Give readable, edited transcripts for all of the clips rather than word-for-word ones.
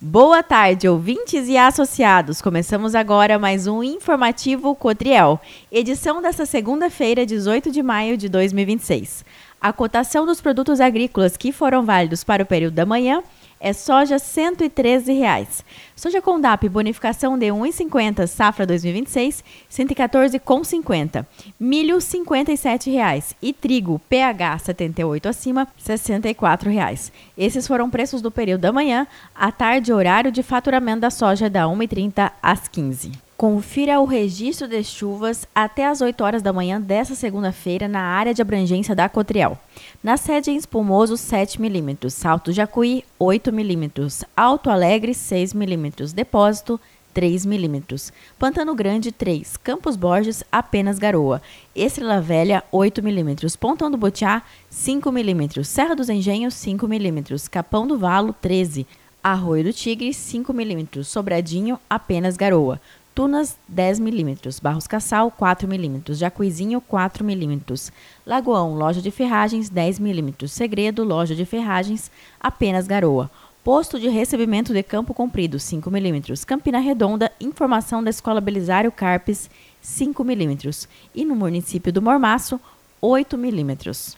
Boa tarde, ouvintes e associados. Começamos agora mais um Informativo Cotriel, edição desta segunda-feira, 18 de maio de 2026. A cotação dos produtos agrícolas que foram válidos para o período da manhã é soja R$ 113,00. Soja Condap, bonificação de R$ 1,50, safra 2026, R$ 114,50. Milho, R$ 57,00. E trigo, PH 78 acima, R$ 64,00. Esses foram preços do período da manhã. À tarde, horário de faturamento da soja da 1h30 às 15h. Confira o registro de chuvas até às 8 horas da manhã desta segunda-feira na área de abrangência da Cotriel. Na sede em Espumoso, 7 mm, Salto Jacuí, 8 mm, Alto Alegre, 6 mm, Depósito, 3 mm, Pantano Grande, 3, Campos Borges, apenas garoa, Estrela Velha, 8 mm, Pontão do Botiá, 5 mm, Serra dos Engenhos, 5 mm, Capão do Valo, 13, Arroio do Tigre, 5 mm, Sobradinho, apenas garoa, Tunas, 10 mm, Barros Cassal, 4 mm, Jacuizinho, 4 mm, Lagoão, loja de ferragens, 10 mm, Segredo, loja de ferragens, apenas garoa, Posto de recebimento de Campo Comprido, 5 mm, Campina Redonda, informação da Escola Belisário Carpes, 5 mm, e no município do Mormaço, 8 mm.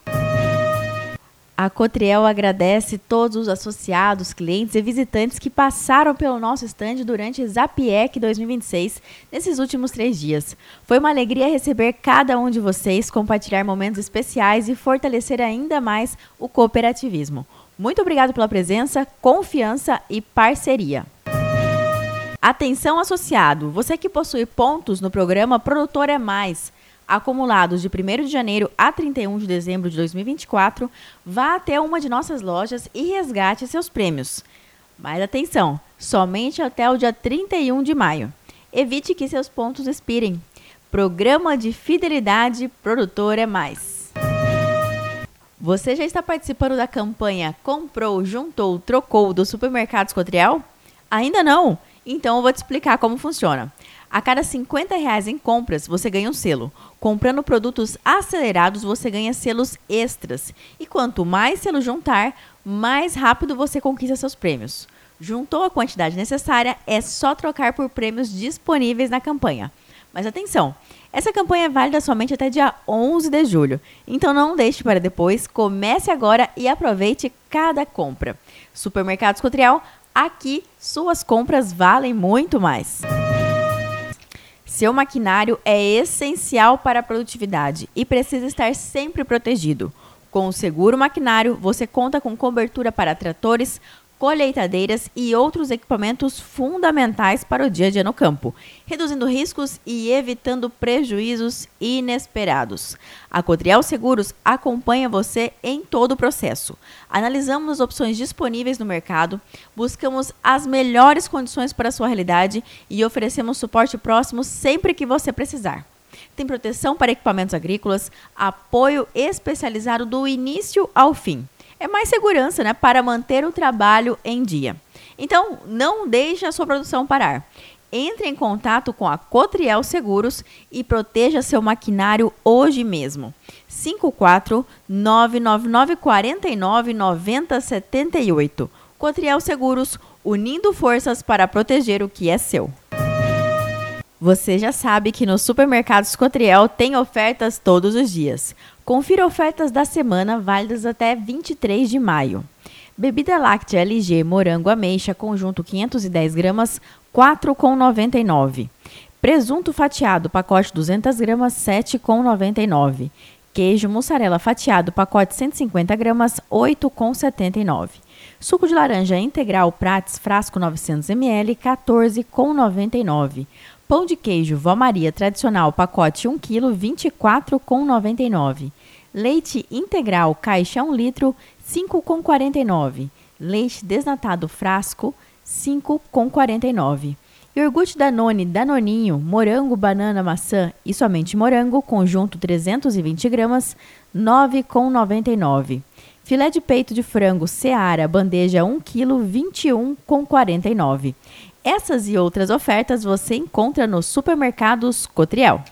A Cotriel agradece todos os associados, clientes e visitantes que passaram pelo nosso estande durante Zapiec 2026 nesses últimos 3 dias. Foi uma alegria receber cada um de vocês, compartilhar momentos especiais e fortalecer ainda mais o cooperativismo. Muito obrigado pela presença, confiança e parceria. Atenção associado, você que possui pontos no programa Produtor é Mais, acumulados de 1º de janeiro a 31 de dezembro de 2024, vá até uma de nossas lojas e resgate seus prêmios. Mas atenção, somente até o dia 31 de maio. Evite que seus pontos expirem. Programa de Fidelidade Produtor é Mais. Você já está participando da campanha Comprou, Juntou, Trocou do Supermercados Cotriel? Ainda não? Então eu vou te explicar como funciona. A cada R$ 50 em compras, você ganha um selo. Comprando produtos acelerados, você ganha selos extras. E quanto mais selos juntar, mais rápido você conquista seus prêmios. Juntou a quantidade necessária, é só trocar por prêmios disponíveis na campanha. Mas atenção, essa campanha é válida somente até dia 11 de julho. Então não deixe para depois, comece agora e aproveite cada compra. Supermercados Cotriel, aqui suas compras valem muito mais. Seu maquinário é essencial para a produtividade e precisa estar sempre protegido. Com o seguro maquinário, você conta com cobertura para tratores, colheitadeiras e outros equipamentos fundamentais para o dia a dia no campo, reduzindo riscos e evitando prejuízos inesperados. A Cotriel Seguros acompanha você em todo o processo. Analisamos as opções disponíveis no mercado, buscamos as melhores condições para a sua realidade e oferecemos suporte próximo sempre que você precisar. Tem proteção para equipamentos agrícolas, apoio especializado do início ao fim. É mais segurança, para manter o trabalho em dia. Então, não deixe a sua produção parar. Entre em contato com a Cotriel Seguros e proteja seu maquinário hoje mesmo. 54-99949-9078. Cotriel Seguros, unindo forças para proteger o que é seu. Você já sabe que nos supermercados Cotriel tem ofertas todos os dias. Confira ofertas da semana válidas até 23 de maio. Bebida láctea LG morango ameixa conjunto 510 gramas, R$ 4,99. Presunto fatiado pacote 200 gramas, R$ 7,99. Queijo mussarela fatiado pacote 150 gramas, R$ 8,79. Suco de laranja integral Prates frasco 900 ml, R$ 14,99. Pão de queijo Vó Maria tradicional pacote 1 kg, R$ 24,99. Leite integral caixa 1 litro, R$ 5,49. Leite desnatado frasco, R$ 5,49. Iogurte Danone Danoninho, morango, banana, maçã e somente morango, conjunto 320 gramas, R$ 9,99. Filé de peito de frango Seara, bandeja 1 kg, R$ 21,49. Essas e outras ofertas você encontra nos supermercados Cotriel.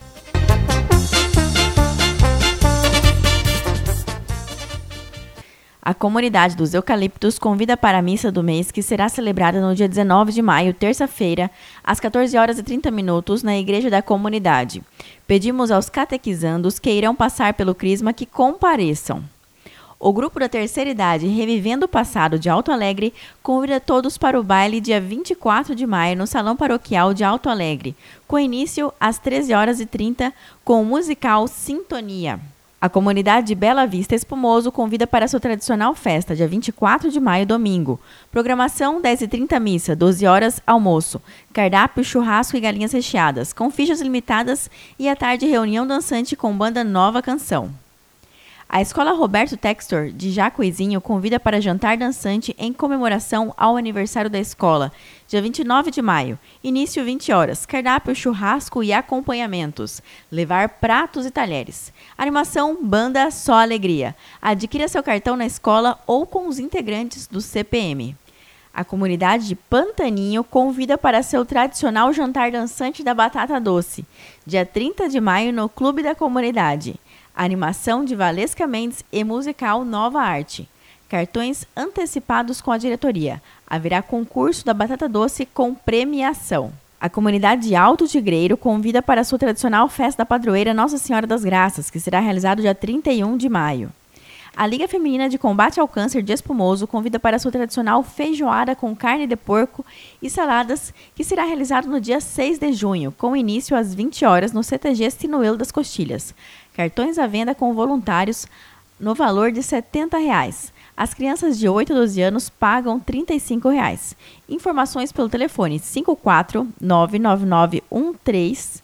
A comunidade dos Eucaliptos convida para a missa do mês, que será celebrada no dia 19 de maio, terça-feira, às 14 horas e 30 minutos, na igreja da comunidade. Pedimos aos catequizandos que irão passar pelo crisma que compareçam. O grupo da terceira idade, Revivendo o Passado de Alto Alegre, convida todos para o baile dia 24 de maio no Salão Paroquial de Alto Alegre, com início às 13 horas e 30, com o musical Sintonia. A comunidade de Bela Vista Espumoso convida para sua tradicional festa, dia 24 de maio, domingo. Programação 10h30 missa, 12 horas almoço. Cardápio, churrasco e galinhas recheadas, com fichas limitadas e à tarde reunião dançante com banda Nova Canção. A Escola Roberto Textor, de Jacuizinho, convida para jantar dançante em comemoração ao aniversário da escola, dia 29 de maio, início 20 horas, cardápio, churrasco e acompanhamentos, levar pratos e talheres. Animação, banda Só Alegria. Adquira seu cartão na escola ou com os integrantes do CPM. A comunidade de Pantaninho convida para seu tradicional jantar dançante da batata doce, dia 30 de maio no Clube da Comunidade. Animação de Valesca Mendes e musical Nova Arte. Cartões antecipados com a diretoria. Haverá concurso da batata doce com premiação. A comunidade de Alto Tigreiro convida para a sua tradicional festa da padroeira Nossa Senhora das Graças, que será realizado dia 31 de maio. A Liga Feminina de Combate ao Câncer de Espumoso convida para a sua tradicional feijoada com carne de porco e saladas, que será realizado no dia 6 de junho, com início às 20 horas no CTG Sinuelo das Costilhas. Cartões à venda com voluntários no valor de R$ 70. As crianças de 8 a 12 anos pagam R$ 35. Informações pelo telefone 54 99913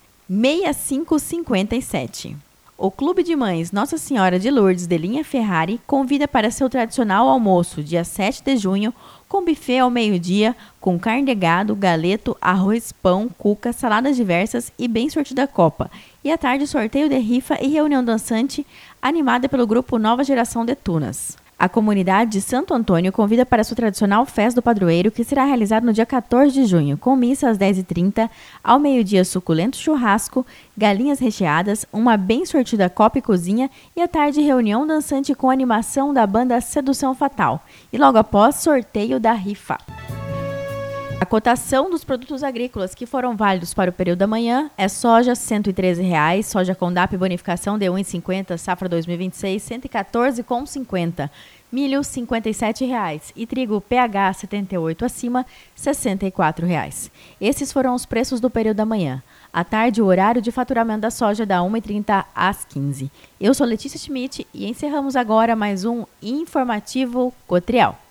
6557. O Clube de Mães Nossa Senhora de Lourdes de Linha Ferrari convida para seu tradicional almoço, dia 7 de junho, com buffet ao meio-dia, com carne de gado, galeto, arroz, pão, cuca, saladas diversas e bem sortida copa. E à tarde, sorteio de rifa e reunião dançante, animada pelo grupo Nova Geração de Tunas. A comunidade de Santo Antônio convida para sua tradicional festa do padroeiro, que será realizada no dia 14 de junho, com missa às 10h30, ao meio-dia suculento churrasco, galinhas recheadas, uma bem sortida copa e cozinha e à tarde reunião dançante com animação da banda Sedução Fatal. E logo após, sorteio da rifa. A cotação dos produtos agrícolas que foram válidos para o período da manhã é soja R$ 113,00, soja com DAP bonificação de 1,50, safra 2026, R$ 114,50, milho R$ 57,00 e trigo PH 78 acima, R$ 64,00. Esses foram os preços do período da manhã. À tarde, o horário de faturamento da soja da 1h30 às 15h. Eu sou Letícia Schmidt e encerramos agora mais um Informativo Cotriel.